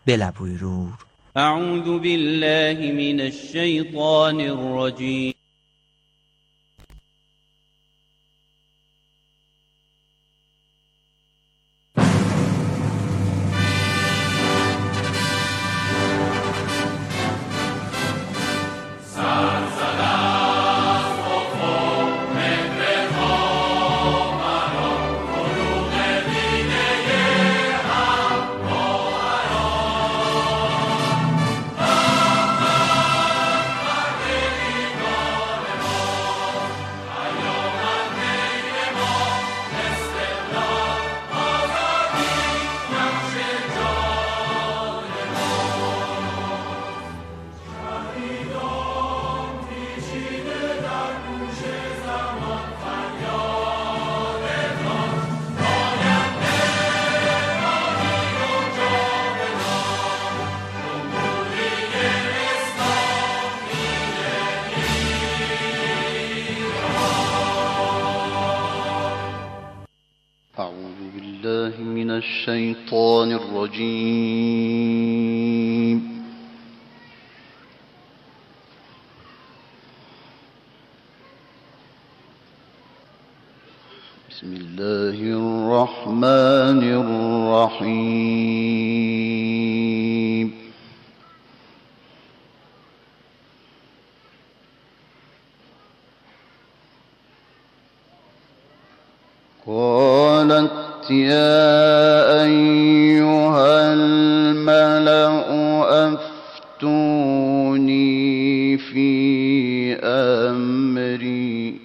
بله buyurur: أعوذ بالله من الشيطان الرجيم. أعوذ بالله من الشيطان الرجيم. بسم الله الرحمن الرحيم. قالت يا أيها الملأ أفتوني في أمري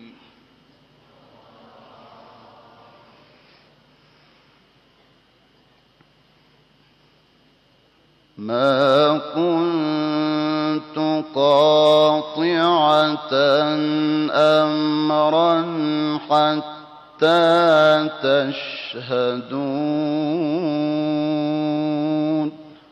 ما كنت قاطعة أمرا حتى تشهدون.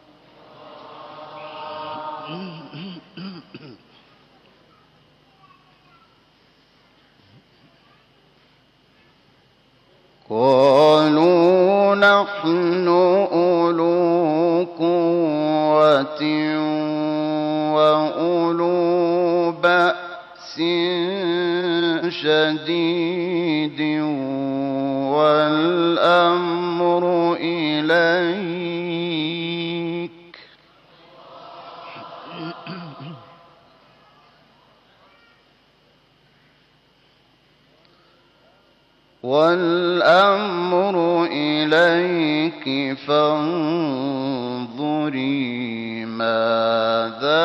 قالوا نحن أولو قوة وأولو بأس شديد والأمر إليك فانظري ماذا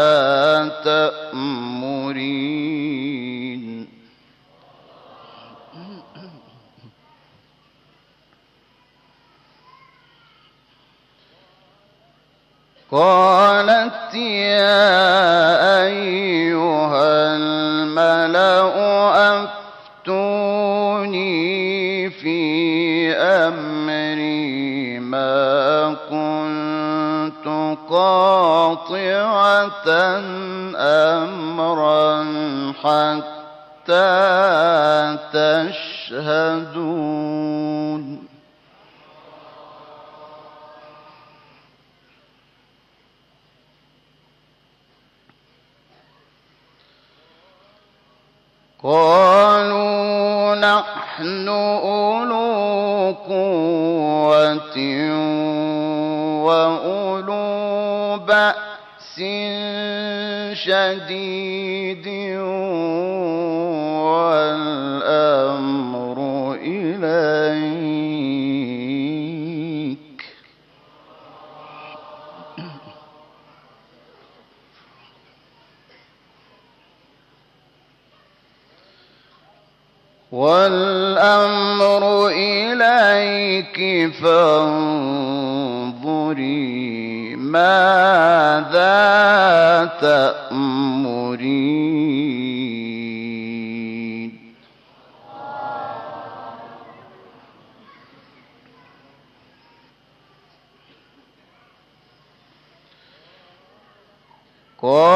تأمرين. قالت يا أيها الملأ أفتوني في أمري ما كنت قاطعة أمرا حتى تشهدون. قالوا نحن أولو قوة وأولو بأس شديد والأمر إليك فانظري ماذا تأمرين.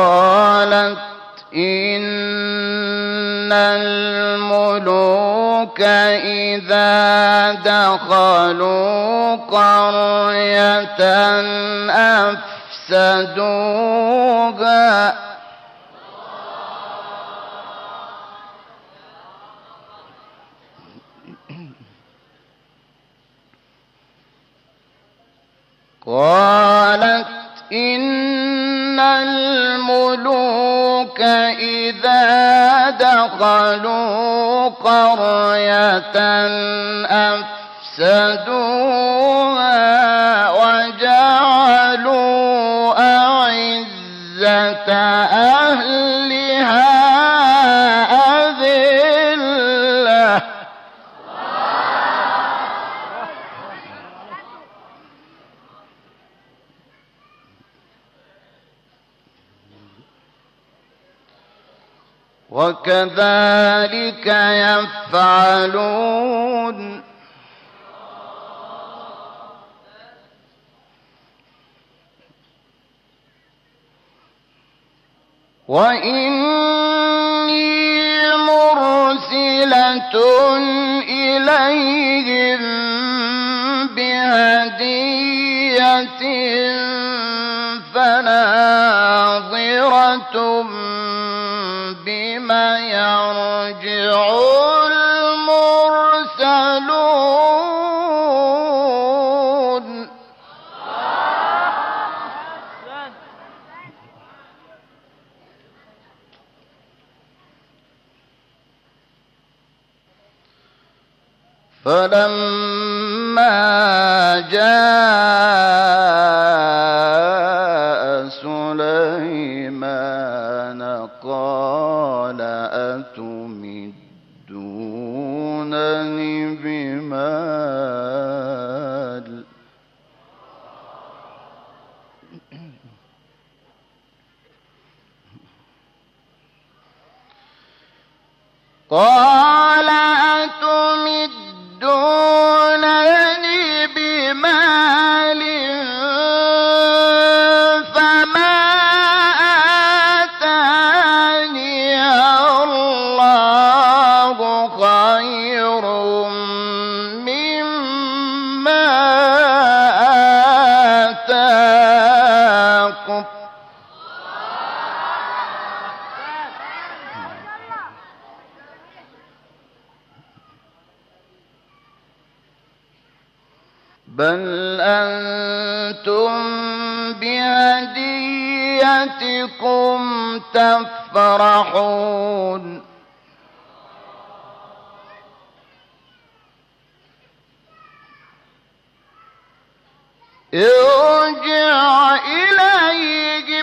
قالت إن الملوك إذا دخلوا قرية أفسدوها قالت إن الملوك إذا دخلوا قرية أفسدوها وجعلوا أعزة أهلها أذلة وكذلك يفعلون وإني مرسلة إليهم بهدية فناظرة بما يرجع المرسلون فلما جاء سليمان قال أتمدونني بمال قال أتمدونني بمال فما آتاني الله خير مما آتاكم بل أنتم بهديتكم تفرحون ارجع إليهم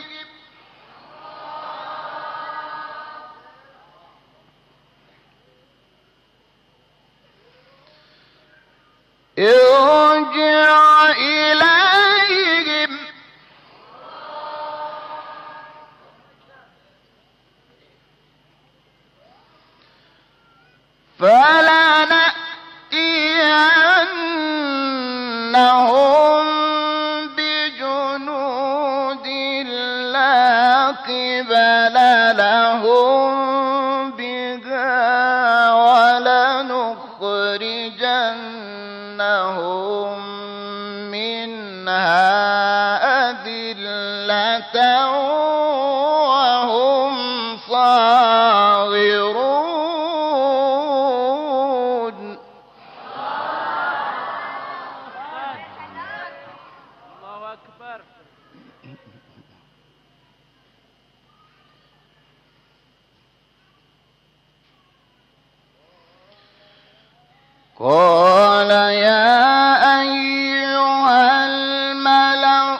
ارجع إليهم فلنأتينهم بجنود لا قبل لهم بها ولنخرجنهم منها أذلة وهم صاغرون الله أكبر. قال يا أيها الملأ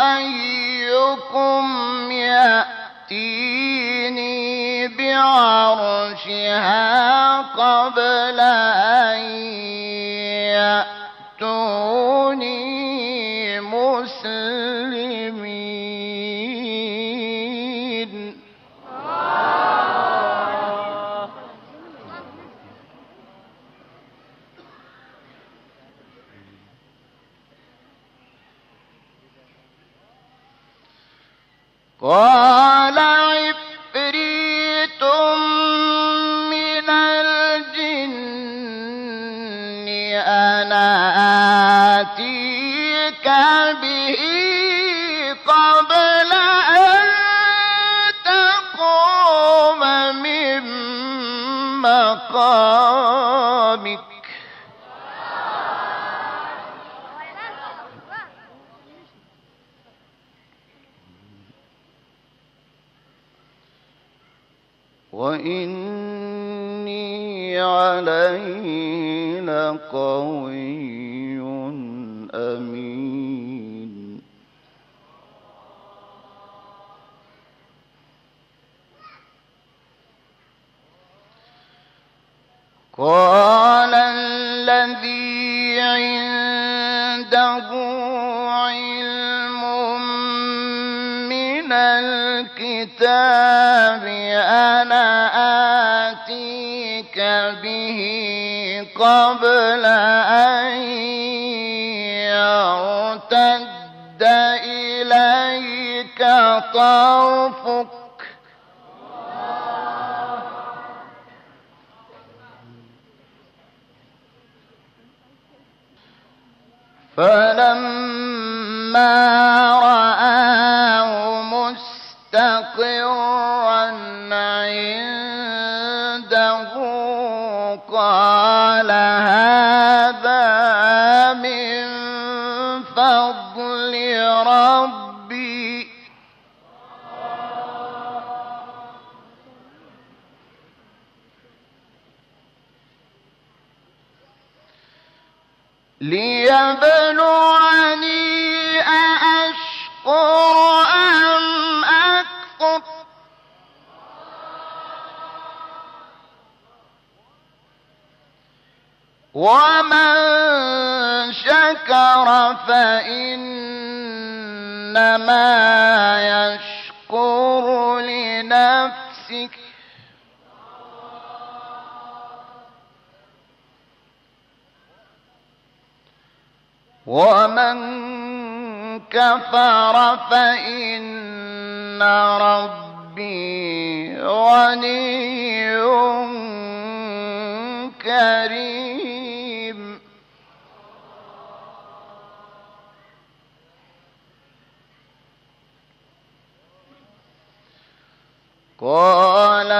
أيكم يأتيني بعرشها قبل أن يأتوني مسلمين قال عفريت من الجن مقامك وإني عليه لقوي أمين. قال الذي عنده علم من الكتاب أنا آتيك به قبل أن يرتد إليك طرفك فلما رآه مستقرا عنده قال هذا من فضل ربي ليبلوني أأشكر أم أكفر ومن شكر فإنما يشكر لنفسه ومن كفر فإن ربي غني كريم. قال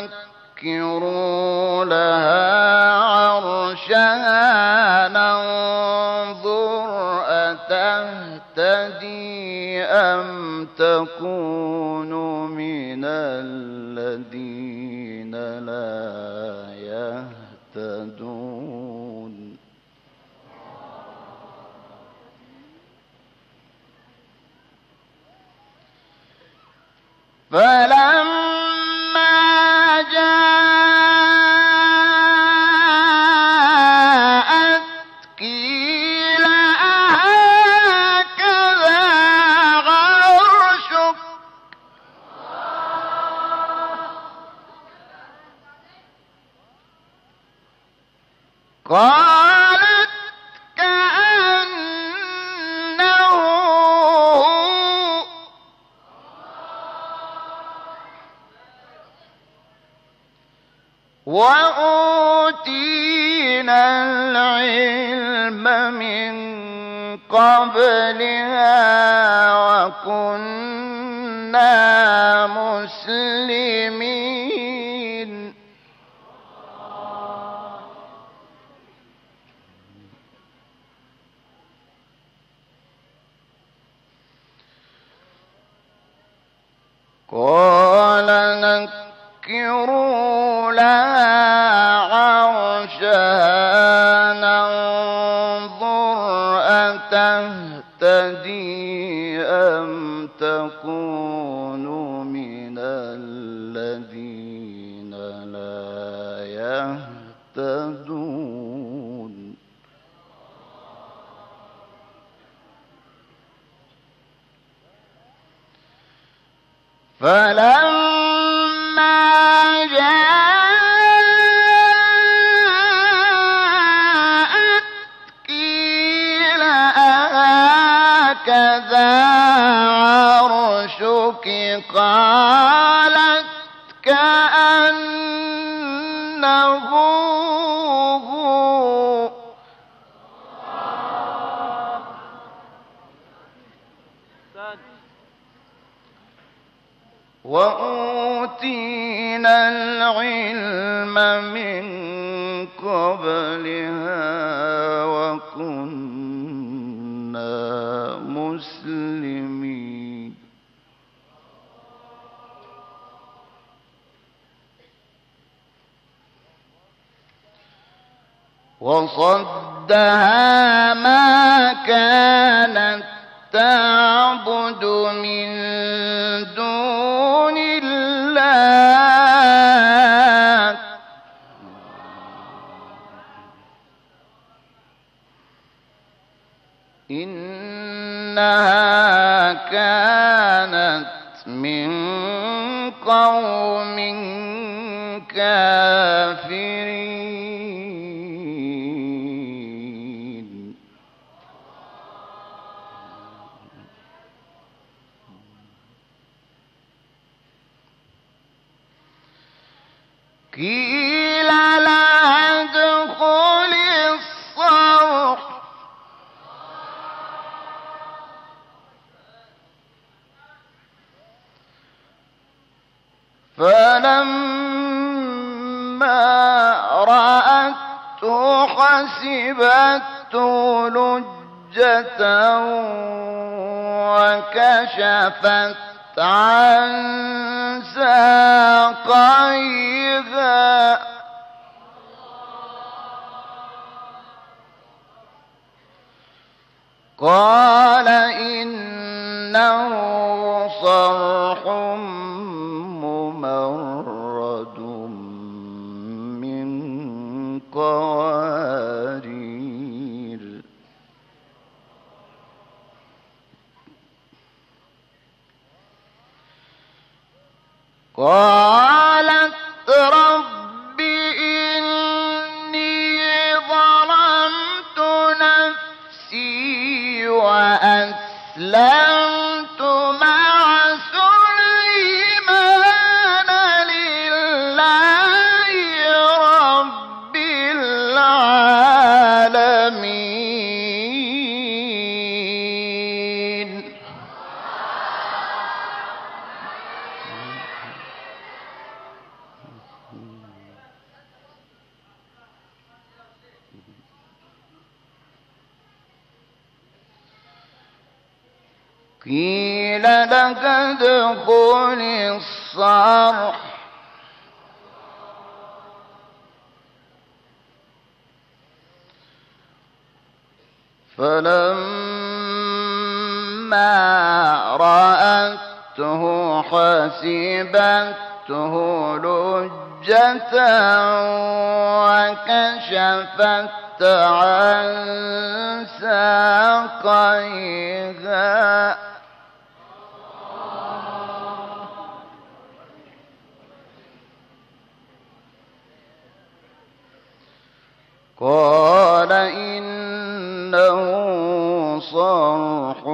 نكروا لها عرشها ننظر أتهتدي أم تكون من الذين لا يهتدون. فلما جاءت قيل أهكذا عرشك قالت كأنه وأوتينا العلم من قبلها وكنا مسلمين. قال نكروا لها عرشها ننظر أتهتدي أم تكون من الذين لا يهتدون. فلما جاءت قيل أهكذا عرشك قالت كأنه هو وأوتينا العلم من قبلها وكنا مسلمين وصدها ما كانت تعبد من دون الله إنها كانت من قوم كافرين قيل لها ادخلي الصرح فلما رأته حسبته لجة وكشفت عن ساقيها قال إنه صرح ممرد من قوارير قالت رب إني ظلمت نفسي وأسلمت مع سليمان لله رب العالمين قيل لك ادخل الصرح فلما رأته حسبته لجة وكشفت عن ساقيها قال إنه صرح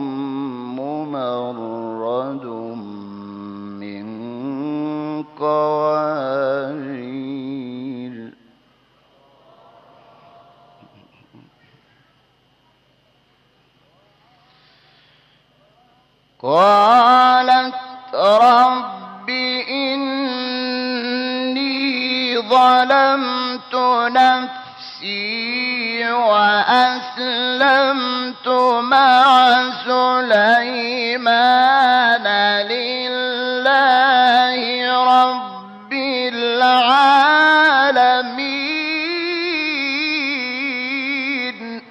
ممرد من قوارير قالت رب إني ظلمت نفسي وأسلمت مع سليمان لله رب العالمين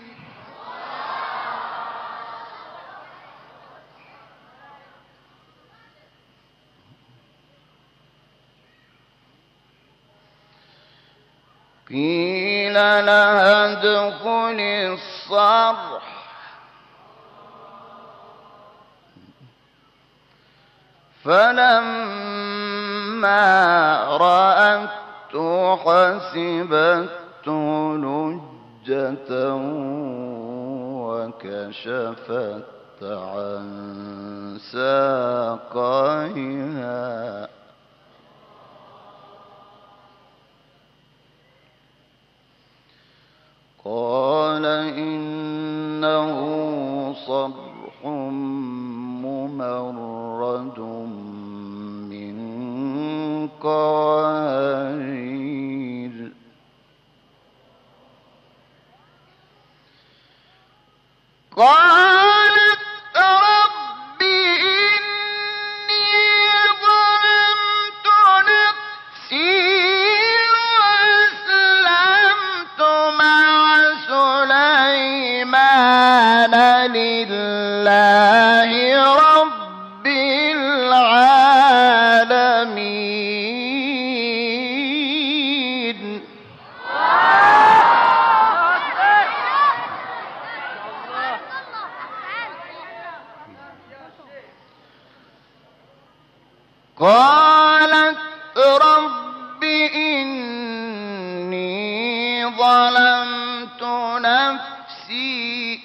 قيل لها ادخل الصرح فلما رأته حسبته لجة وكشفت عن ساقيها قال إنه صرح ممرد من قوارير قالت رب إني ظلمت نفسي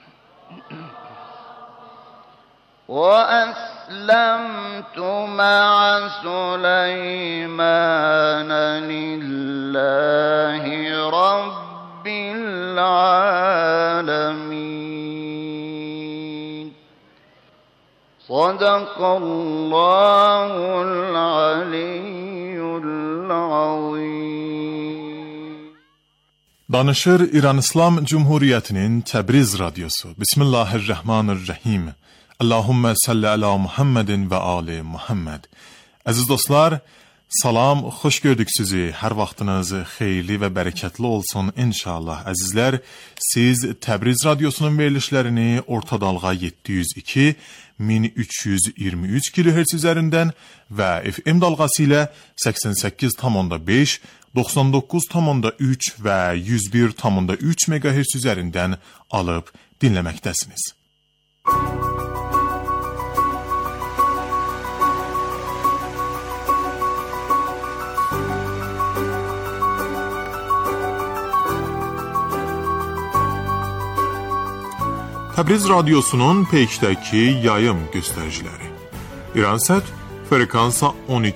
وأسلمت مع سليمان لله رب العالمين صدق الله العلي العظيم. Danışır İran İslam Cumhuriyeti'nin Təbriz Radyosu. Bismillahirrahmanirrahim. Allahümme salli ala Muhammedin ve ali Muhammed. Aziz dostlar, salam, xoş gördük sizi. Hər vaxtınız xeyirli və bərəkətli olsun inşallah. Əzizlər, siz Təbriz Radyosunun verilişlərini orta dalğa 702 1323 kHz üzərindən və FM dalğası ilə 88,5, 99,3 və 101,3 MHz üzərindən alıb dinləməkdəsiniz. Təbriz Radyosunun peykdəki yayım göstəriciləri. İransat frekansa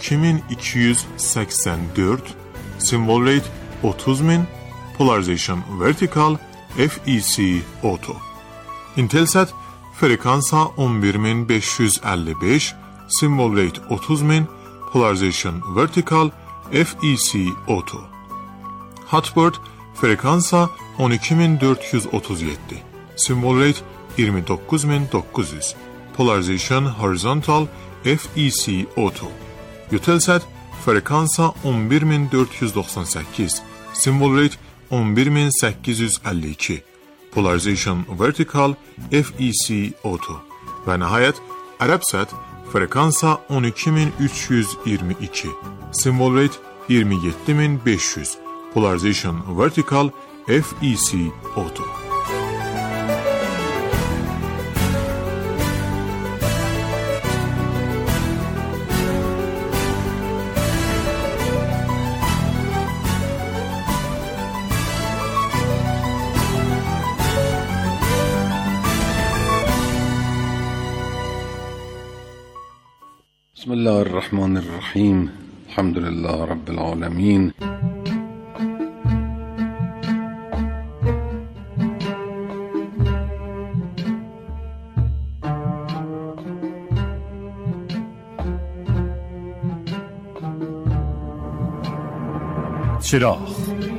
12284, symbol rate 30000, polarization vertical, FEC auto. Intelsat frekansa 11555, symbol rate 30000, polarization vertical, FEC auto. Hotbird frekansa 12437. Symbol rate 29900. Polarization horizontal, FEC auto. Eutelsat frekansa 11498. Symbol rate 11852. Polarization vertical, FEC auto. Ve nihayet Arabsat frekansa 12322. Symbol rate 27500. Polarization vertical, FEC auto. بسم الله الرحمن الرحيم الحمد لله رب العالمين چراغ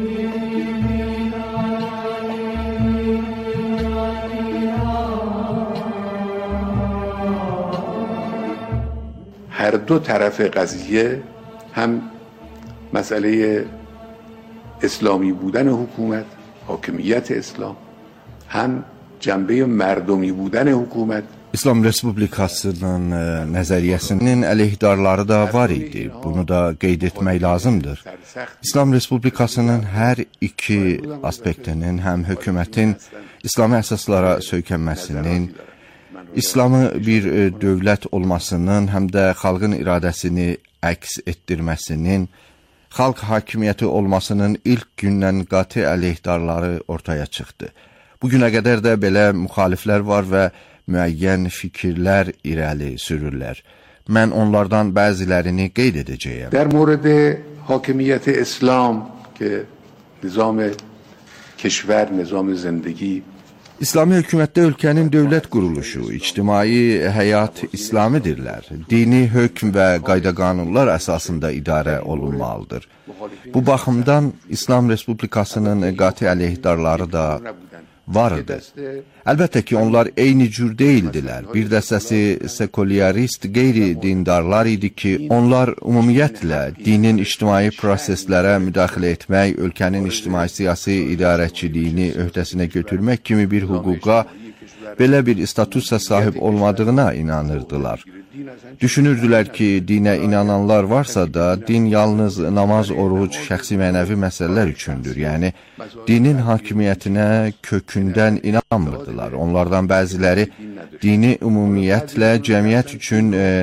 هر دو طرف قضیه هم مسئله اسلامی بودن حکومت، حاکمیت اسلام، هم جنبه مردمی بودن حکومت. İslam Respublikasının nəzəriyyəsinin əleyhdarları da var idi. Bunu da qeyd etmək lazımdır. İslam Respublikasının hər iki aspektinin, həm hökumətin İslami əsaslara söykənməsinin, İslamı bir dövlət olmasının, həm də xalqın iradəsini əks etdirməsinin, xalq hakimiyyəti olmasının ilk gündən qati əleyhdarları ortaya çıxdı. Bugünə qədər də belə müxaliflər var və müəyyən fikirlər irəli sürürlər. Mən onlardan bəzilərini qeyd edəcəyəm. در مورد حاکمیت اسلام که نظام کشور، نظام زندگی İslami hökumətdə ölkənin dövlət quruluşu, ictimai həyat İslamidirlər. Dini hökm və qayda-qanunlar əsasında idarə olunmalıdır. Bu baxımdan İslam Respublikasının qati əleyhdarları da vardı. Əlbəttə ki, onlar eyni cür deyildilər. Bir dəstəsi sekulyarist qeyri-dindarlar idi ki, onlar ümumiyyətlə dinin ictimai proseslərə müdaxilə etmək, ölkənin ictimai-siyasi idarəçiliyini öhdəsinə götürmək kimi bir hüquqa, belə bir statusa sahib olmadığına inanırdılar. Düşünürdülər ki, dinə inananlar varsa da, din yalnız namaz, oruc, şəxsi mənəvi məsələlər üçündür. Yəni, dinin hakimiyyətinə kökündən inanmırdılar. Onlardan bəziləri dini ümumiyyətlə cəmiyyət üçün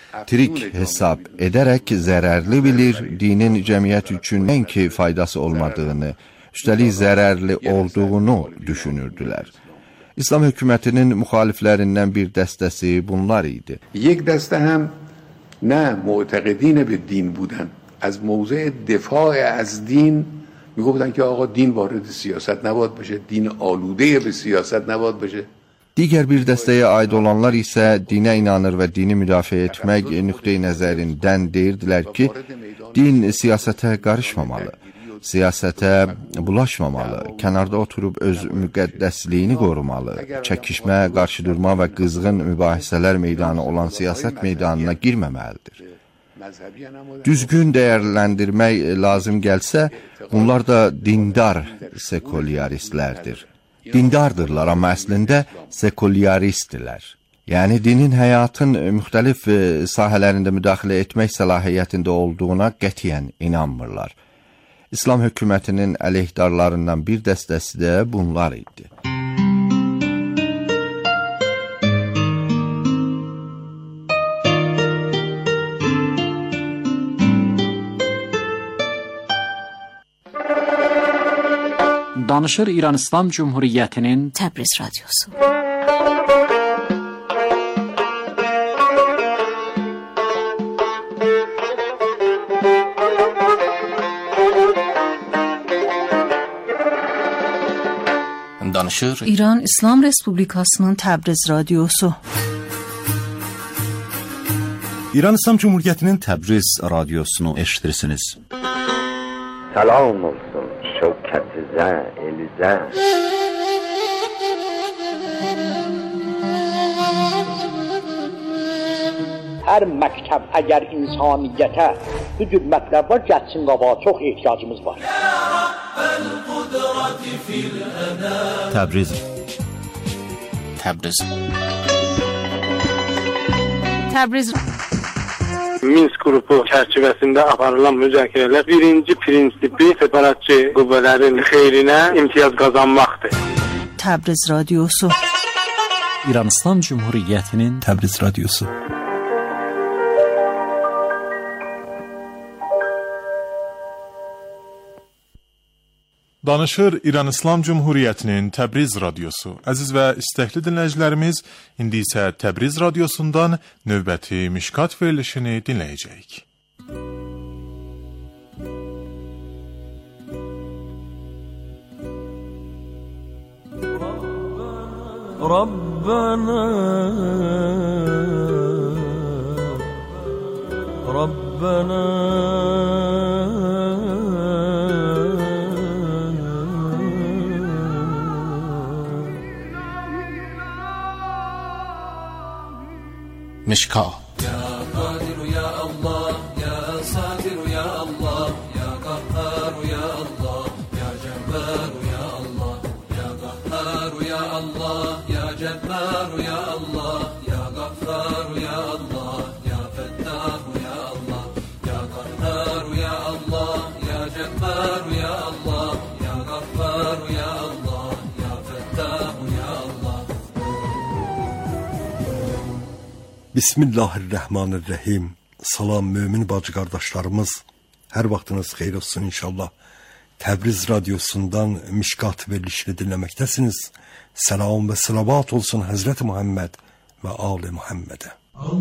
trik hesab edərək zərərli bilir, dinin cəmiyyət üçün nəinki faydası olmadığını, üstəlik zərərli olduğunu düşünürdülər. İslam hökumətinin müxaliflərindən bir dəstəsi bunlar idi. یک دسته هم نه معتقدین به دین بودن، از موضع دفاع از دین میگفتن که آقا دین وارد سیاست نباید بشه، دین آلوده به siyasət نباید بشه. Digər bir dəstəyə aid olanlar isə dinə inanır və dini müdafiə etmək nöqteyi nəzərindən deyirdilər ki, din siyasətə qarışmamalı, siyasətə bulaşmamalı, kənarda oturub öz müqəddəsliyini qorumalı, çəkişmə, qarşıdurma və qızğın mübahisələr meydanı olan siyasət meydanına girməməlidir. Düzgün dəyərləndirmək lazım gəlsə, bunlar da dindar sekulyaristlərdir. Dindardırlar, amma əslində sekulyaristdirlər. Yəni, dinin həyatın müxtəlif sahələrində müdaxilə etmək səlahiyyətində olduğuna qətiyyən inanmırlar. İslam hökumətinin əleyhdarlarından bir dəstəsi də bunlar idi. Danışır İran İslam Cumhuriyyətinin Təbriz Radyosu. Danışır İran İslam Respublikasının Təbriz Radyosu. İran İslam Cumhuriyyətinin Təbriz Radiosunu eşitirsiniz. Salam olsun şevkət-i elizə. Hər məktəb əgər insaniyyətə bu cür mətləblər gəlsin qabağa, çox ehtiyacımız var. Təbriz. Təbriz. Təbriz. Minsk qrupu çərçivəsində aparılan müzakirələr birinci prinsipi separatçı qüvvələrin xeyrinə imtiyaz qazanmaqdır. Təbriz Radyosu. İran İslam Cumhuriyyətinin Təbriz Radyosu. Danışır İran İslam Cumhuriyyətinin Təbriz Radyosu. Əziz və istəkli dinləyicilərimiz, indi isə Təbriz Radyosundan növbəti Mişkat verilişini dinləyəcəyik. Rabbana Rabbana Mişka. Ya Kadir ya Allah, ya Satir ya Allah, ya Kahhar ya Allah, ya Cebbar ya Allah, ya Kahhar ya Allah, ya Cebbar ya Allah, ya Ghaffar ya Allah, ya Fettah ya Allah, ya Kahhar ya Allah, ya Cebbar ya Allah, ya Ghaffar ya Allah, ya Fettah ya Allah. Bismillahirrahmanirrahim. Salam mömin bacı qardaşlarımız. Hər vaxtınız xeyir olsun inşallah. Təbriz Radyosundan Mişkat verilişini dinləməkdəsiniz. Salam və salavat olsun Həzrət Muhammed və Ali Muhammedə.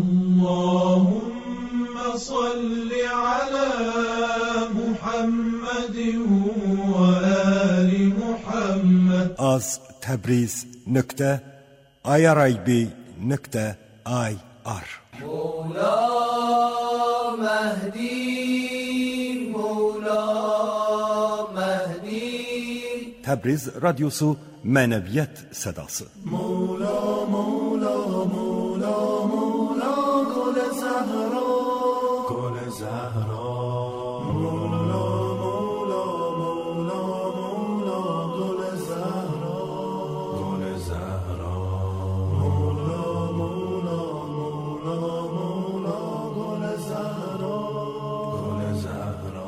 Allahümme salli ala Muhammedin və ali Muhammed. Az Təbriz.irib.ir Mevla Mehdi, Mevla Mehdi. Təbriz Radyosu mənəviyyət sədası. Mevla, Mevla, Mevla, Mevla, Gül-i Zəhra, Gül-i Zəhra. Mevla, Mevla, Mevla, Mevla, Gül-i Zəhra, Gül-i Zəhra. Mevla, Mevla, Mevla, Mevla, Gül-i Zəhra, Gül-i Zəhra.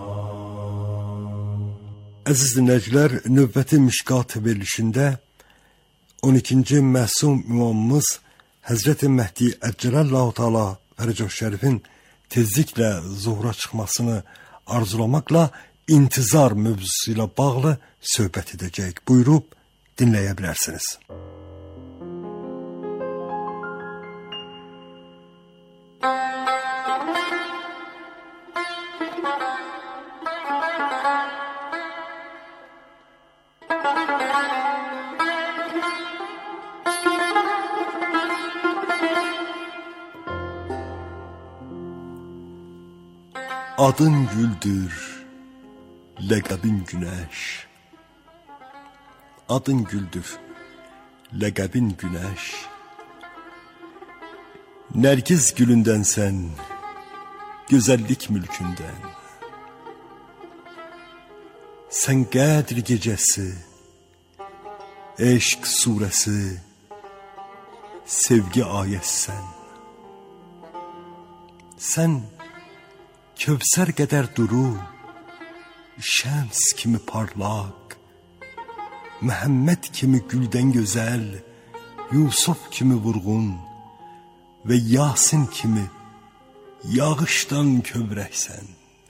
Əziz dinləyicilər, növbəti Mişkat verilişində 12-ci məsum imamımız Həzrəti Məhdi Əcələllahu Teala Fərcoh Şərifin tezliklə zuhura çıxmasını arzulamaqla intizar mövzusu ilə bağlı söhbət edəcəyik. Buyurub dinləyə bilərsiniz. Adın güldür, ləqəbin günəş. Adın güldür, ləqəbin günəş. Nərgiz gülündən sən, gözəllik mülkündən. Sən qədr gecəsi, eşq surəsi, sevgi ayəsən. Sən Kövsər qədər duru, şəms kimi parlaq, Məhəmməd kimi güldən gözəl, Yusuf kimi vurğun və Yasin kimi yağışdan kövrəksən.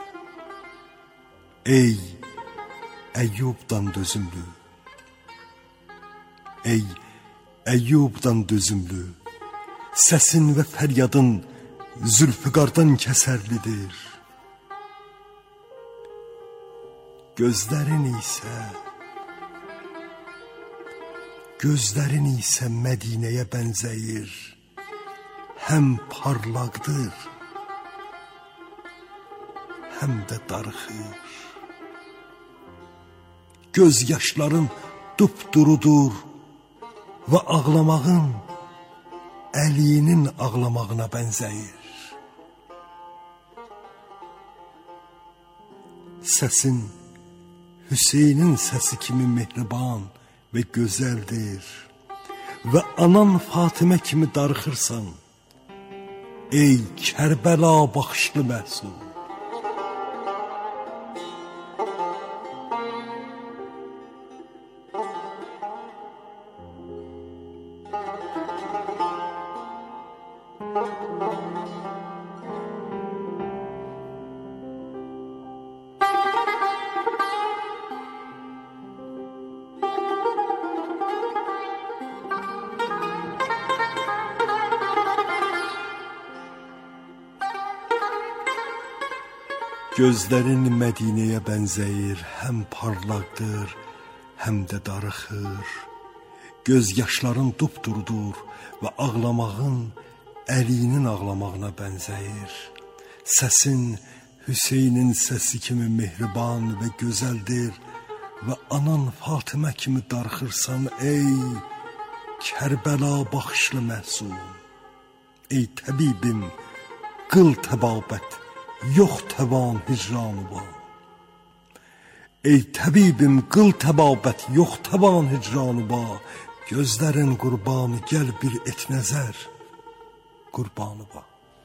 Ey Əyyubdan dözümlü, ey Əyyubdan dözümlü, səsin və fəryadın Zülfüqardan kəsərlidir. Gözlərin isə Mədinəyə bənzəyir, həm parlaqdır, həm də darıxır. Göz yaşların dupdurudur və ağlamağın Əlinin ağlamağına bənzəyir. Səsin Hüseynin səsi kimi mehriban və gözəldir və anan Fatimə kimi darıxırsan, ey Kərbəla baxışlı Məhsud. Gözlərin Mədinəyə bənzəyir, həm parlaqdır, həm də darıxır. Göz yaşların dupdurudur və ağlamağın Əlinin ağlamağına bənzəyir. Səsin Hüseynin səsi kimi mehriban və gözəldir və anan Fatimə kimi darıxırsan, ey Kərbəla baxışlı Məhsud. Ey təbibim, qıl təbabət, yox təban hicranı var. Ey təbibim, qıl təbabət, yox təban hicranı var. Gözlərin qurbanı, gəl bir et nəzər, qurbanı var.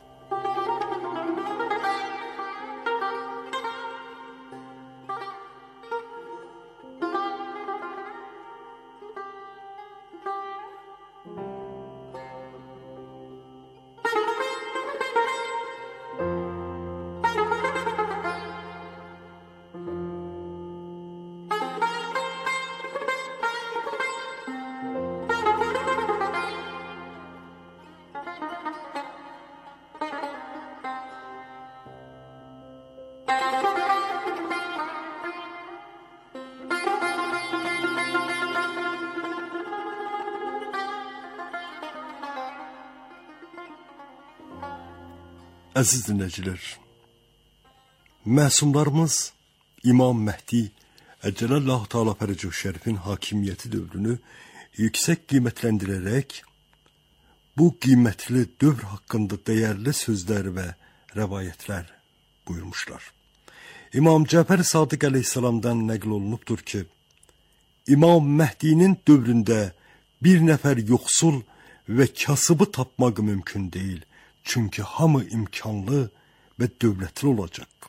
Əziz dinləyicilər, məsumlarımız İmam Məhdi Əcəlallahu Teala Fərcoh Şərifin hakimiyyəti dövrünü yüksək qiymətləndirərək bu qiymətli dövr haqqında dəyərli sözlər və rəvayətlər buyurmuşlar. İmam Cəfər Sadiq əleyhissalamdan nəql olunubdur ki, İmam Məhdinin dövründə bir nəfər yoxsul və kasıbı tapmaq mümkün deyil. Çünki hamı imkanlı və dövlətli olacaq.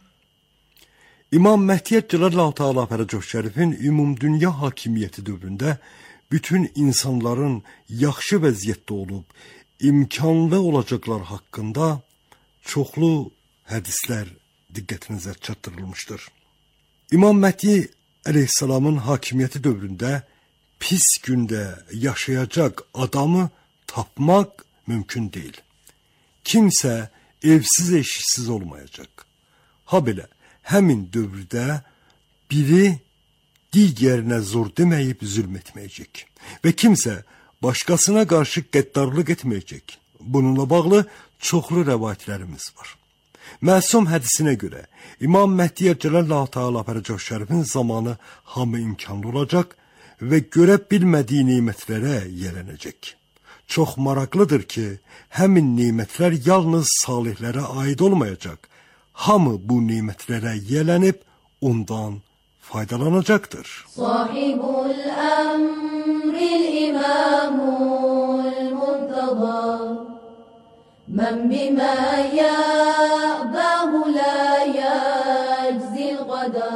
İmam Məhdi Əcəlallahu Teala Fərcoh Şərifin ümumdünya hakimiyyəti dövründə bütün insanların yaxşı vəziyyətdə olub, imkanlı olacaklar hakkında çoxlu hədislər diqqətinizə çatdırılmışdır. İmam Məhdi əleyhissalamın hakimiyyəti dövründə pis gündə yaşayacaq adamı tapmaq mümkün deyil. Kimsə evsiz eşsiz olmayacaq. Ha belə, həmin dövrdə biri digərinə zor deməyib zülm etməyəcək. Və kimsə başqasına qarşı qəddarlıq etməyəcək. Bununla bağlı çoxlu rəvayətlərimiz var. Məsum hədisinə görə İmam Məhdiyə Cələllahu Teala Fərəcəh Şərifin zamanı hamı imkanlı olacaq və görə bilmədiyi nemətlərə yələnəcək. Çox maraqlıdır ki, həmin nemətlər yalnız salihlərə aid olmayacaq. Hamı bu nemətlərə yələnib ondan faydalanacaqdır. Sahibul əmril imamul muntazə mən bimə yəbəhu lə yəczil qədə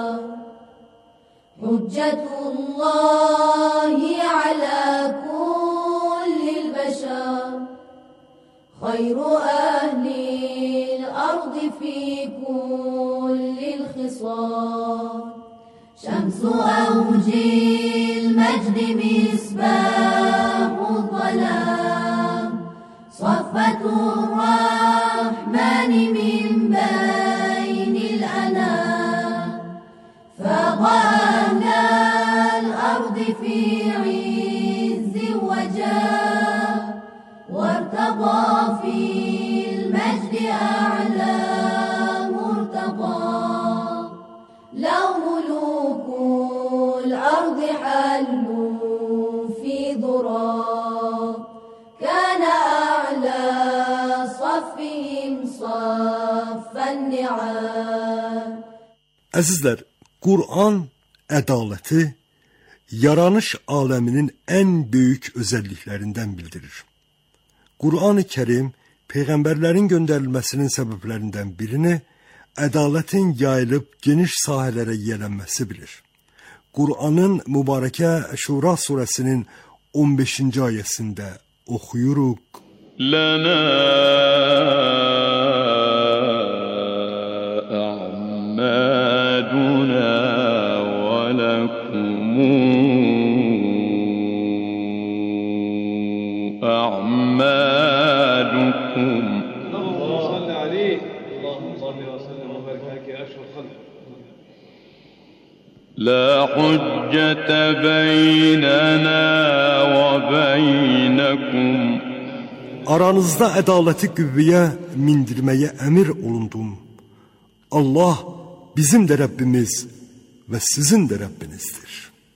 Hüccetullahi alə kullil bəşər Xayru əhlil ardı fi kullil xisar شمس أوج المجد مصباح الظلام صفة الرحمن من بين الأنام فاض أهل الأرض في عز وجاه وارتضى في المجد أعلى مرتضى لو ملوك الأرض حلوا في ضراب كان أعلى صفهم صف النعام. Əzizlər, Qur'an ədaləti yaranış aləminin ən böyük özəlliklərindən bildirir. Qur'an-ı Kərim peyğəmbərlərin göndərilməsinin səbəblərindən birini ədalətin yayılıb geniş sahələrə yiyələnməsi bilir. Qur'anın mübarəkə Şura surəsinin 15-ci ayəsində oxuyuruq. Lənə a'maduna və ləkumu a'madukum لا حجة بيننا وبينكم Aranızda ədaləti qüvvəyə mindirməyə əmir olundum. Allah bizim də Rəbbimiz və sizin də Rəbbinizdir.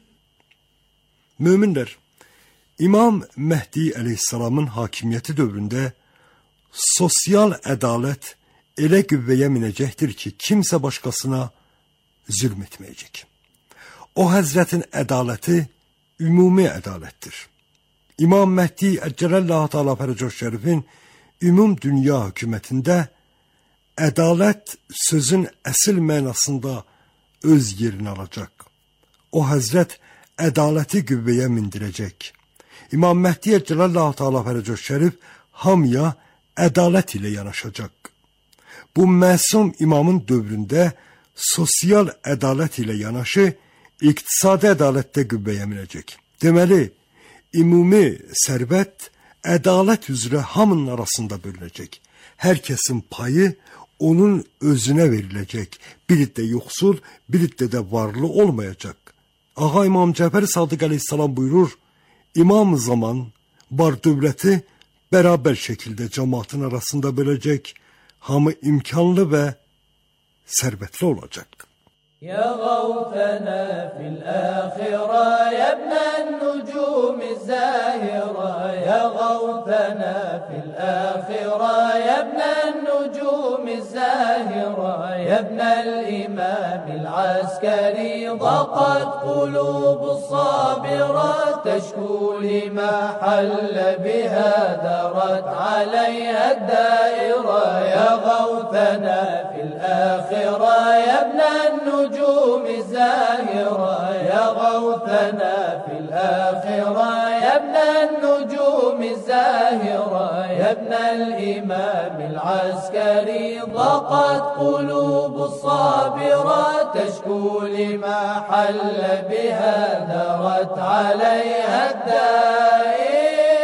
Möminlər, İmam Məhdi əleyhissalamın hakimiyyəti dövründə sosial ədalət elə qüvvəyə minəcəkdir ki, kimsə başqasına zülm etməyəcək. O həzrətin ədaləti ümumi ədalətdir. İmam Məhdi Cələllahu Teala Fərəcəh Şərifin ümum dünya hökumətində ədalət sözün əsl mənasında öz yerini alacaq. O həzrət ədaləti qüvvəyə mindirəcək. İmam Məhdi Cələllahu Teala Fərəcəh Şərif hamıya ədalət ilə yanaşacaq. Bu məsum imamın dövründə sosial ədalət ilə yanaşı iqtisadi ədalətdə qüvvəyə minəcək. Deməli, ümumi sərvət ədalət üzrə hamının arasında bölünəcək. Hər kəsin payı onun özünə veriləcək. Biri də yoxsul, biri də varlı olmayacaq. Ağa İmam Cəfər Sadiq əleyhissalam buyurur, İmam zaman var dövləti bərabər şəkildə cəmaatın arasında böləcək. Hamı imkanlı və sərvətli olacaq. يا غوثنا في الآخرة يا ابن النجوم الزاهرة يا غوثنا في الآخرة يا ابن النجوم الزاهرة يا ابن الإمام العسكري ضاقت قلوب الصابرات تشكو لما حل بها درت عليها الدائرة يا غوثنا في الآخرة يا ابن النجوم الزاهرة يا غوثنا في الآخرة يا يا ابن النجوم الزاهرة يا ابن الإمام العسكري ضاقت قلوب الصابرة تشكو لما حل بها درت عليها الدائرة.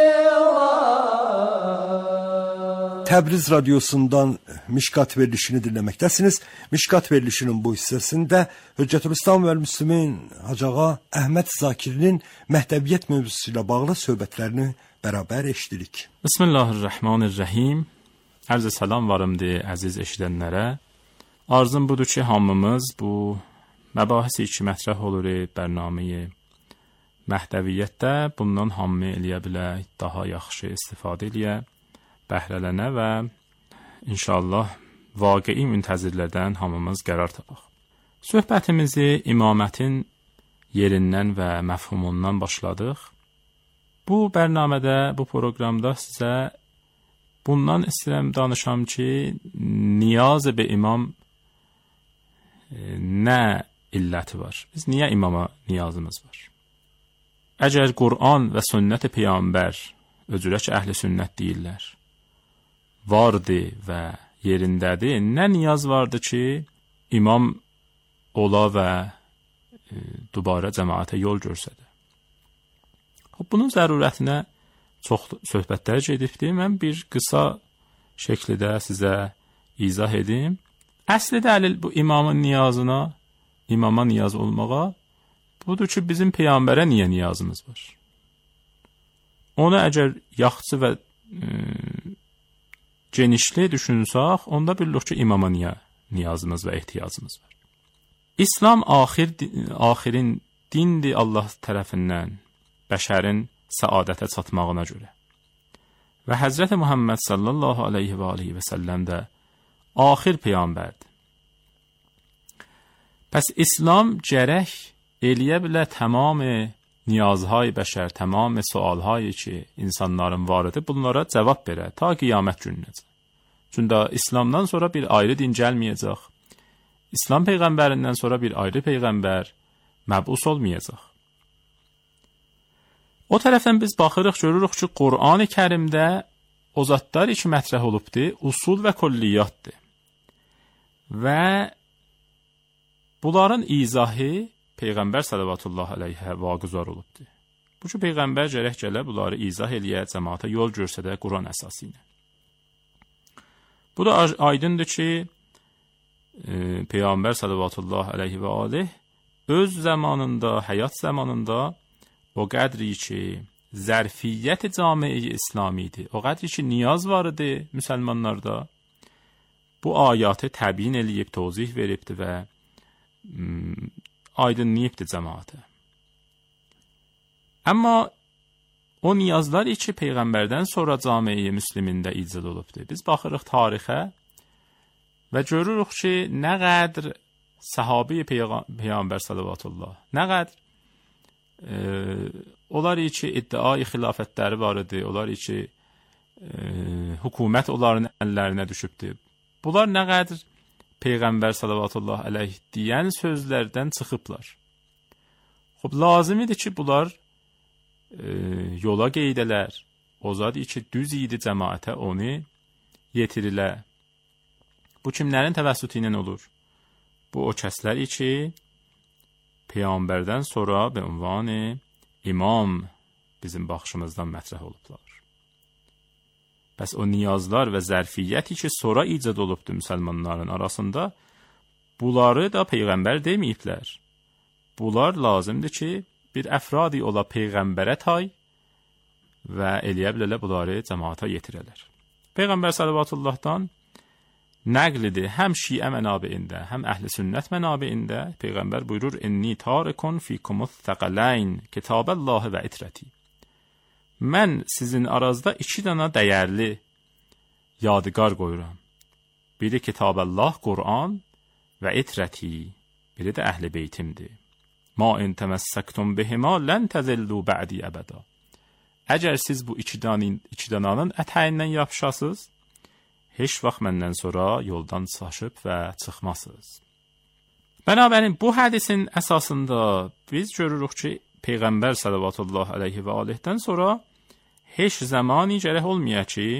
Təbriz radiosundan Mişkat verilişini dinləməkdəsiniz. Mişkat verilişinin bu hissəsində Hüccətülislam və Müslimin Hacı Ağa Əhməd Zakirinin məhdəviyyət mövzusu ilə bağlı söhbətlərini bərabər eşidirik. Bismillahirrahmanirrahim. Ərz salam varımdır əziz eşidənlərə. Arzum budur ki, hamımız bu məbahisi ki mətrəh olur bərnaməyi məhdəviyyətdə bundan hamı eləyə bilər, daha yaxşı istifadə eləyə, bəhrələnə və inşallah vaqei müntəzirlərdən hamımız qərar tapaq. Söhbətimizi imamətin yerindən və məfhumundan başladıq. Bu bərnamədə, bu proqramda sizə bundan istəyirəm danışam ki, niyaz be imam nə illəti var? Biz niyə imama niyazımız var? Əgər Qur'an və sünnət-i Peyğəmbər, özürə ki, əhl-i sünnət deyirlər, vardı və yerindədir, nə niyaz vardı ki, imam ola və dubara cəmaətə yol görsədə. Bunun zərurətinə çox söhbətlər gedibdir. Mən bir qısa şəkildə sizə izah edim. Əsli dəlil bu imamın niyazına, imama niyaz olmağa, budur ki, bizim Peyğəmbərə niyə niyazımız var? Onu əgər yaxçı və genişli düşünsək, onda bilirik ki, imama niyazımız və ehtiyacımız var. İslam axirin dindir Allah tərəfindən bəşərin səadətə çatmağına görə. Və Həzrət Muhammed sallallahu aleyhi və aleyhi və səlləm də axir Peyğəmbərdir. Pəs İslam gərək eləyə bilər tamam niyazهای bəşər, tamam sualhایی ki insanların varıdır, bunlara cavab verər ta qiyamət gününəcək. Çünki İslamdan sonra bir ayrı din gəlməyəcək. İslam peyğəmbərindən sonra bir ayrı peyğəmbər məbus olmayacaq. O tərəfdən biz baxırıq, görürük ki, Qur'an-ı Kərimdə o zatlar iki mətrəh olubdur, usul və külliyyatdır. Və bunların izahı Peyğəmbər sallallahu aleyhə vaquzar olubdur. Bu ki, Peyğəmbər gərək gələ bunları izah eləyə, cəmaata yol görsədə Quran əsası ilə. Bu da aydındır ki, Peyğəmbər sallallahu aleyhi və aleyh öz zamanında, həyat zamanında o qədri ki, zərfiyyət-i camiə-i İslamidir, o qədri ki, niyaz var idi müsəlmanlarda, bu ayatı təbyin eləyib, tozih veribdi və aydınlayıbdır cəmaatı. Amma o niyazlar iki Peyğəmbərdən sonra camiə-i müslimində icad olubdur. Biz baxırıq tarixə və görürük ki, nə qədər sahabi Peyğəmbər sallallahu, nə qədər onlar ki, iddiai xilafətləri var idi, onlar ki, hökumət onların əllərinə düşübdür. Bunlar nə qədər Peyğəmbər sallallahu aleyh deyən sözlərdən çıxıblar. Lazım idi ki, bunlar yola qeydələr, o zad ki, düz idi cəmaətə onu yetirirlər. Bu kimlərin təvəssütü ilə olur? Bu o kəslər ki, Peyğəmbərdən sonra be ünvanı imam bizim baxışımızdan mətrəh olublar. Bəs o niyazlar və zərfiyyəti ki, sonra icad olubdur müsəlmanların arasında, bunları da Peyğəmbər deməyiblər. Bunlar lazımdır ki, bir əfradi ola Peyğəmbərə tay və eləyə bilərlər bunları cəmaata yetirələr. Peyğəmbər sallallahu nəqlidir həm şiə mənabeində, həm əhl-i sünnət mənabeində. Peyğəmbər buyurur, inni tarikun fikumuz thaqalayn, kitaballahi və itrəti. Mən sizin arazda iki dana dəyərli yadigar qoyuram. Biri Kitaballah, Qur'an və itrəti, biri də əhl-i beytimdir. Ma in təməssəktum bihima lən təzillu bə'di əbəda. Əgər siz bu iki dananın ətəyindən yapışasınız, heç vaxt məndən sonra yoldan çaşıb və çıxmasınız. Bənabərin bu hədisin əsasında biz görürük ki, Peyğəmbər sallallahu əleyhi və aleyhdən sonra heç zamani gərək olmaya ki,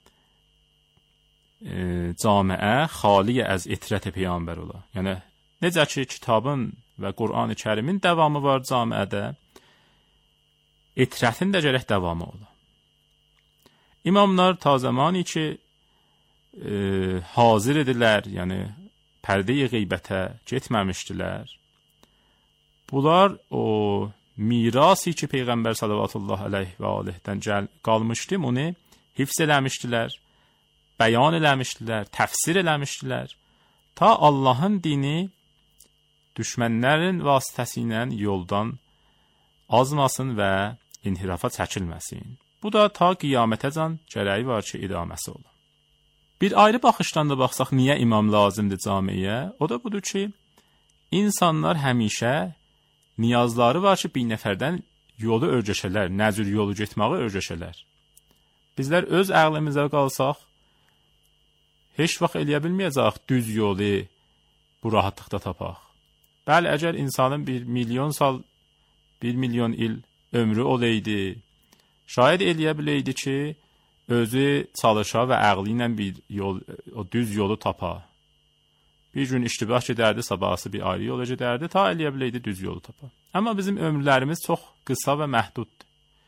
camiə xaliyə az itrət Peyğəmbər ola. Yəni necə ki kitabın və Qur'an-ı Kərimin davamı var camiədə, itrətin də gərək davamı ola. İmamlar ta zamani ki hazır idilər, yəni pərdə-i qeybətə getməmişdilər. Bunlar o mirası ki Peyğəmbər sallallahu əleyhi və aleyhdən qalmışdı, onu hifz eləmişdilər, bəyan eləmişdilər, təfsir eləmişdilər. Ta Allahın dini düşmənlərin vasitəsilə yoldan azmasın və inhirafa çəkilməsin. Bu da ta qiyamətəcən gərəyi var ki, idaməsi ola. Bir ayrı baxışdan da baxsaq, niyə imam lazımdır camiyə? O da budur ki, insanlar həmişə niyazları var ki, bir nəfərdən yolu örgəşələr, nə cür yolu getməyi örgəşələr. Bizlər öz əqlimizə qalsaq, heç vaxt eləyə bilməyəcək düz yolu bu rahatlıqda tapaq. Bəli, əgər insanın 1 milyon sal, 1 milyon il ömrü olaydı, şayad eləyə biləydi ki, özü çalışa və əqli ilə bir yol, o düz yolu tapa. Bir gün iştibah gedərdi, sabahsı bir ayrı yola gedərdi, ta eləyə biləydi düz yolu tapa. Amma bizim ömürlərimiz çox qısa və məhduddur.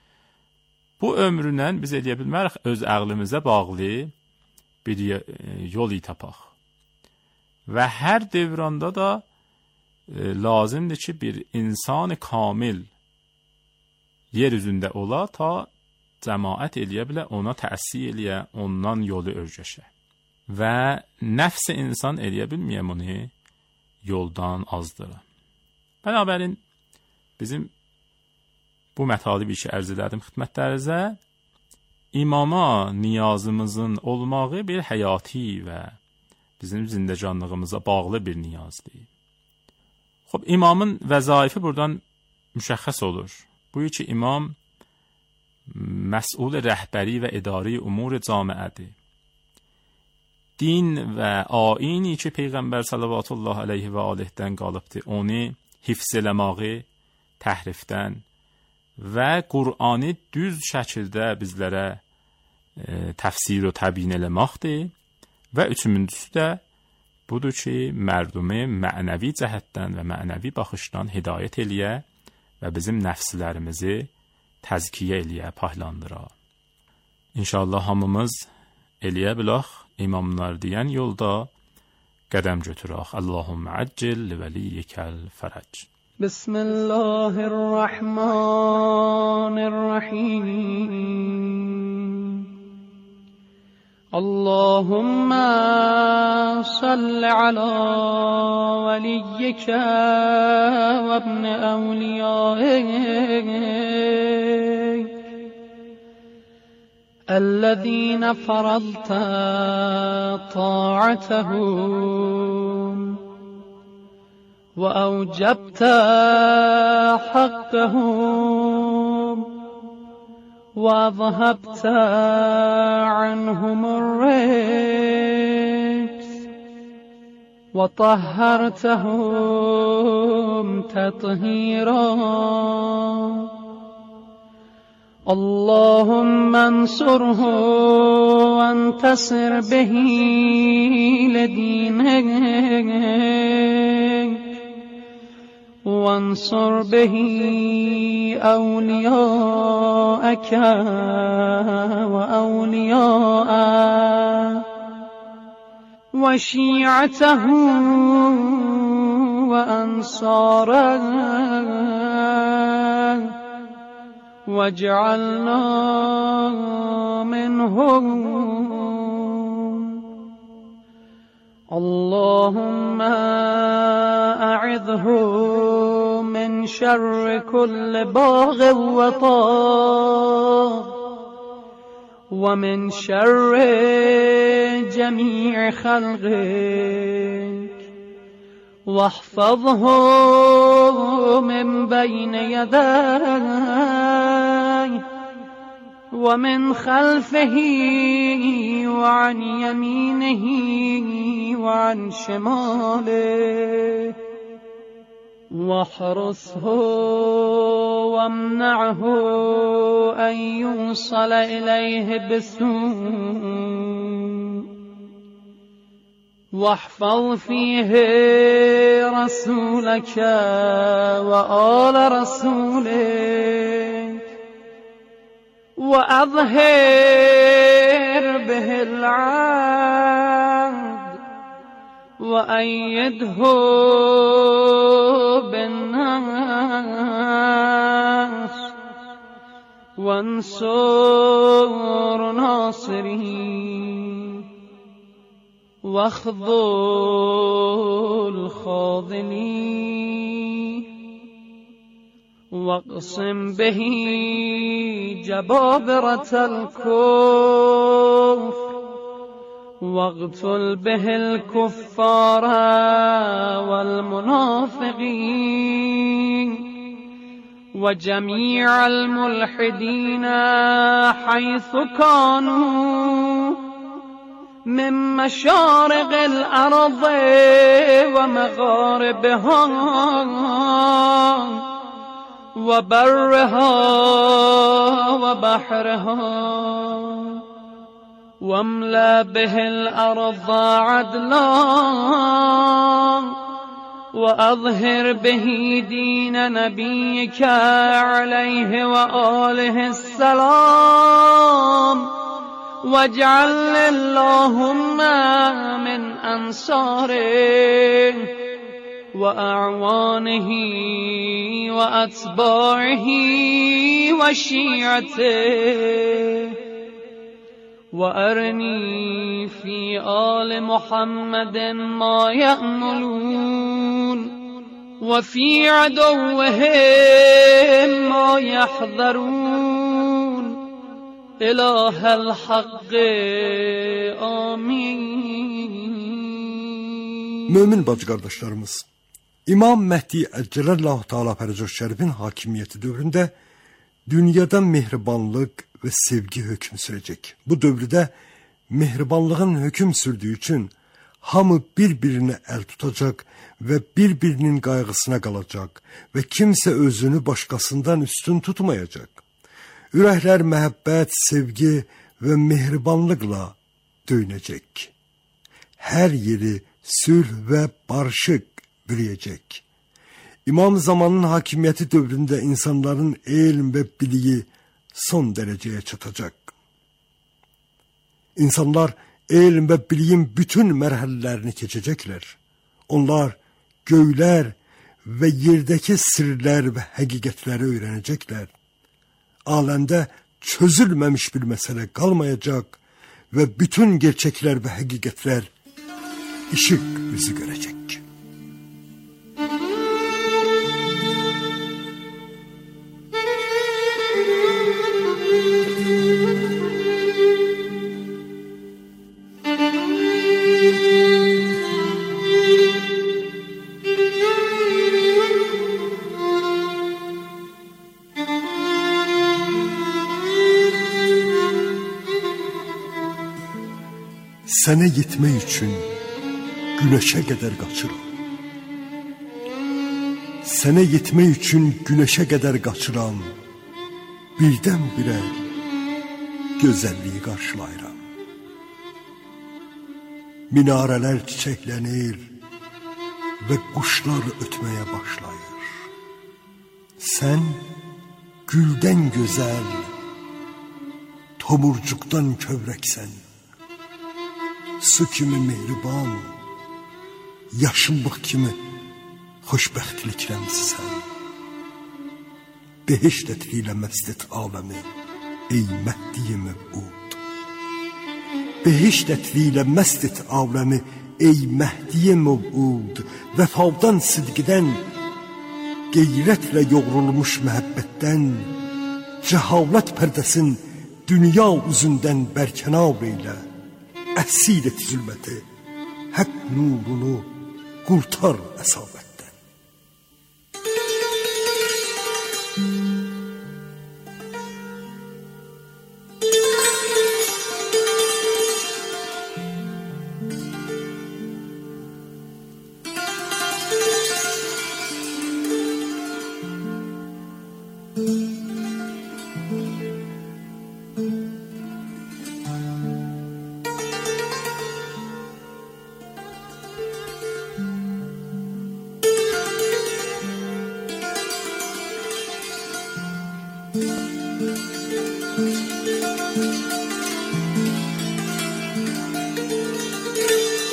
Bu ömrünlə biz eləyə bilmərik öz əqlimizə bağlı bir yol tapaq. Və hər devranda da lazımdır ki, bir insan kamil yer üzündə ola, ta cəmaət eləyə bilə, ona təsir eləyə, ondan yolu örgəşə. Və nəfs-i insan eləyə bilməyəm onu yoldan azdıra. Bənabərin, bizim bu mətalibi ki, ərz elədim xidmətlərinizə, imama niyazımızın olmağı bir həyati və bizim zindəcanlığımıza bağlı bir niyazdır. Xob, imamın vəzaifi buradan müşəxəs olur. Bu ki, imam məsul rəhbəri və idari umur camiədir. Din və ayini ki, Peyğəmbər sallallahu əleyhi və aleyhdən qalıbdır, onu hifz eləməyi təhrifdən və Qur'anı düz şəkildə bizlərə təfsir və təbyin eləməkdir. Və üçüncüsü də budur ki, mərdumi mənəvi cəhətdən və mənəvi baxışdan hidayət eləyə və bizim nəfslərimizi təzkiyə eləyə, paylandıra. İnşallah hamımız eləyə bilək, imamlar deyən yolda qədəm götürək. Allahümmə əccil li vəliyyikəl fərəc. Bismillahirrahmanirrahim. Allahümmə salli alə vəliyyikə və ibn əvliyayik الذين فرضت طاعتهم وأوجبت حقهم وذهبت عنهم الرجس وطهرتهم تطهيرا اللهم انصره وانتصر به لدينك وانصر به أولياءك وأولياءك وشيعته وأنصاره واجعلنا منهم اللهم أعذه من شر كل باغ وطاغ ومن شر جميع خلقك واحفظه من بين يديه ومن خلفه وعن يمينه وعن شماله واحرسه وامنعه أن يوصل إليه بسوء واحفظ فيه رسولك وآل رسولك وأظهر به العهد وأيده بالناس وانصر ناصره واخذل خاذلين واقسم به جبابرة الكفر واقتل به الكفار والمنافقين وجميع الملحدين حيث كانوا من مشارق الأرض ومغاربها وبرها وبحرها واملأ به الأرض عدلا وأظهر به دين نبيك عليه وآله السلام واجعل اللهم من أنصاره وأعوانه وأتباعه وشيعته وأرني في آل محمد ما يأملون وفي عدوهم ما يحذرون إله الحق آمين. Mömin bacı qardaşlarımız, İmam Mehdi Əcəlallahu Teala Fərəcəh Şərifin hakimiyyəti dövründə dünyada mehribanlıq və sevgi hökm sürəcək. Bu dövrdə mehribanlığın hökm sürdüyü üçün hamı bir-birinə əl tutacaq və bir-birinin qayğısına qalacaq və kimsə özünü başqasından üstün tutmayacaq. Ürəklər məhəbbət, sevgi və mehribanlıqla döyünəcək. Hər yeri sülh və barışıq bürüyəcək. İmam Zamanın hakimiyyəti dövründə insanların elm və biliyi son dərəcəyə çatacaq. İnsanlar elm və biliyin bütün mərhələlərini keçəcəklər. Onlar göylər və yerdəki sirlər və həqiqətləri öyrənəcəklər. Aləmdə çözülməmiş bir məsələ qalmayacaq və bütün gerçəklər və həqiqətlər işıq yüzü görəcək. Sənə yetmək üçün güneşə qədər qaçıram. Sənə yetmək üçün güneşə qədər qaçıram. Birdən-birə gözəlliyi qarşılayıram. Minarələr çiçəklənir və quşlar ötməyə başlayır. Sən güldən gözəl, tomurcuqdan kövrəksən. Su kimi mehriban, yaşıllıq kimi xoşbəxtlik rəmzisən. Behişt ətlilə məsdət aləmi, ey Məhdi-i Məv'ud. Behişt ətlilə məsdət aləmi, ey Məhdi-i Məv'ud. Vəfadan, sidqidən, qeyrətlə yoğrulmuş məhəbbətdən, cəhalət pərdəsin dünya üzündən bərkənar eylə. Əsir et zülməti, haqq nurunu qurtar əsabətdən.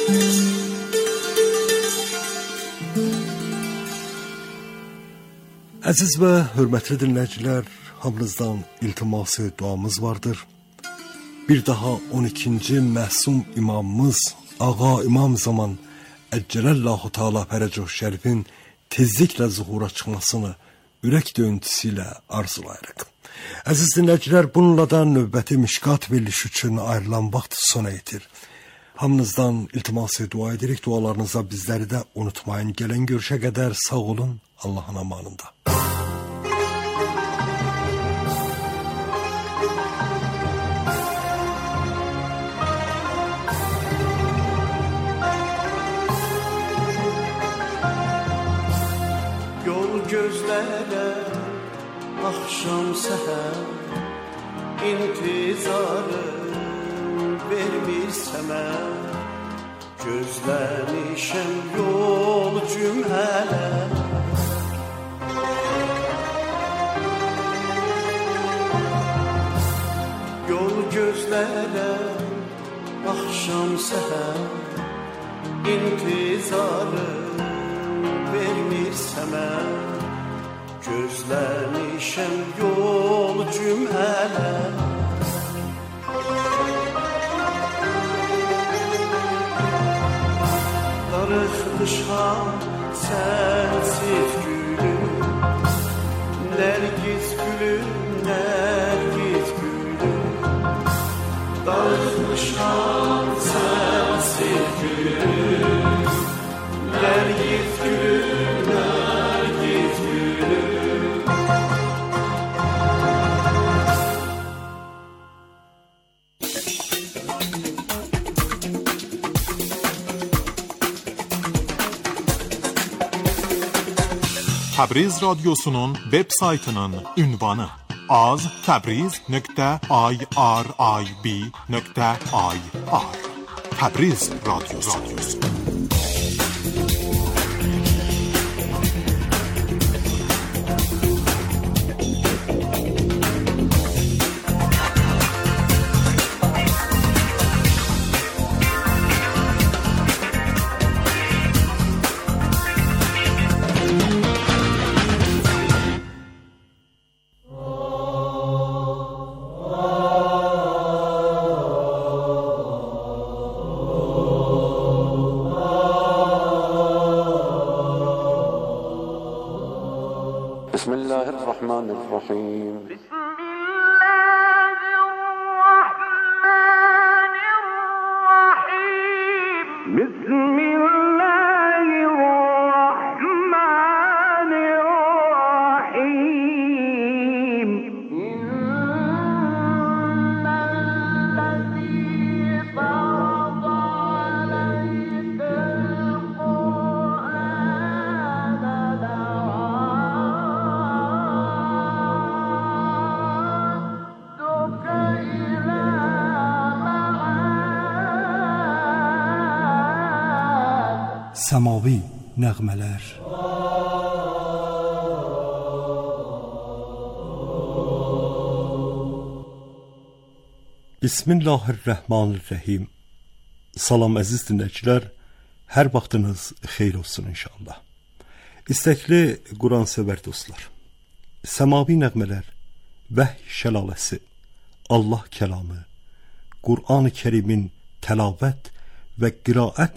Əziz və hörmətli dinləyicilər, hamınızdan iltiması duamız vardır. Bir daha 12-ci məsum imamımız Ağa İmam Zaman Əccələllahu Teala Fərəcuh Şərifin tezliklə zuhura çıxmasını ürək döyüntüsü ilə arzulayırıq. Əziz dinləyicilər, bununla da növbəti Mişkat verilişi üçün ayrılan vaxt sona yetir. Hamınızdan iltiması dua edirik. Dualarınıza bizləri də unutmayın. Gələn görüşə qədər sağ olun, Allahın amanında. Yol gözlərə axşam səhər intizarı vermirsəmə, gözlənişəm yol cümlələ. Yol gözlərə axşam səhər intizarı vermirsəmə, gözlənişəm yol cümlələ. Darıxmışam sənsiz gülüm, nərgiz gülüm, nərgiz gülüm. Darıxmışam sənsiz gülüm, nərgiz gülüm, nərgiz gülüm. Təbriz radyosunun web saytının ünvanı az.tabriz.irib.ir Təbriz radyosu. بسم الله الرحمن الرحيم Səmavi nəğmələr. Bismillahirrahmanirrahim. Salam əziz dinləyicilər, hər vaxtınız xeyir olsun inşallah. İstəkli Quran sevər dostlar, səmavi nəğmələr, vəhy şəlaləsi, Allah kəlamı, Qur'an-ı Kərimin təlavət və qiraət